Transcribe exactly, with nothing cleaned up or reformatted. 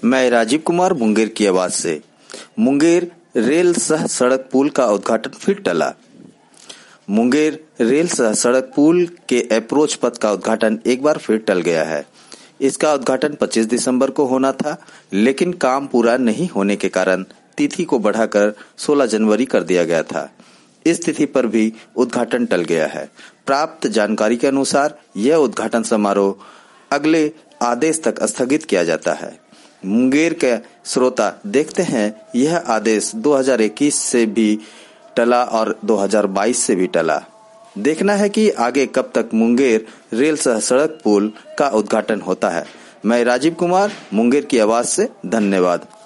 मैं राजीव कुमार मुंगेर की आवाज से। मुंगेर रेल सह सड़क पुल का उद्घाटन फिर टला। मुंगेर रेल सह सड़क पुल के अप्रोच पथ का उद्घाटन एक बार फिर टल गया है। इसका उद्घाटन पच्चीस दिसंबर को होना था, लेकिन काम पूरा नहीं होने के कारण तिथि को बढ़ाकर सोलह जनवरी कर दिया गया था। इस तिथि पर भी उद्घाटन टल गया है। प्राप्त जानकारी के अनुसार यह उद्घाटन समारोह अगले आदेश तक स्थगित किया जाता है। मुंगेर के श्रोता देखते हैं यह आदेश दो हज़ार इक्कीस से भी टला और दो हज़ार बाईस से भी टला। देखना है कि आगे कब तक मुंगेर रेल सह सड़क पुल का उद्घाटन होता है। मैं राजीव कुमार मुंगेर की आवाज से, धन्यवाद।